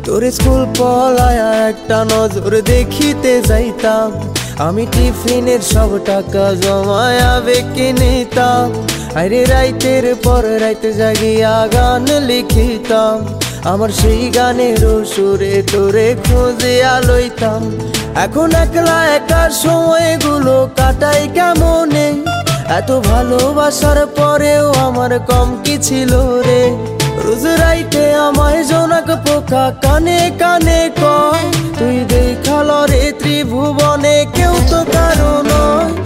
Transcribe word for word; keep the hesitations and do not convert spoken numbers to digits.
তোর স্কুল পলায়া একটা নজর দেখিতে যাইতাম, আমি টিফিনের সব টাকা জমায়া বেঁকে নিতাম। আরে রাইতের পর রাইতে জাগিয়া গান লিখিতাম, আমার সেই গানের সুরে তোরে খুঁজিয়া লইতাম। এখন একলা একা সময়গুলো কাটাই কেমনে, এত ভালোবাসার পরেও আমার কম কি ছিল রে। রোজ রাইতে আমায় জোনাক পোকা কানে কানে কয়,